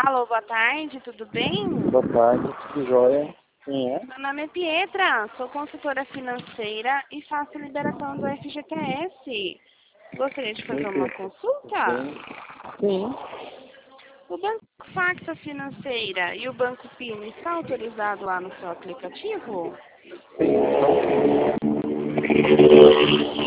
Alô, boa tarde, tudo bem? Boa tarde, tudo jóia? Quem é? Meu nome é Pietra, sou consultora financeira e faço liberação do FGTS. Gostaria de fazer uma consulta? Sim. O Banco Facta Financeira e o Banco Pino está autorizado lá no seu aplicativo? Sim.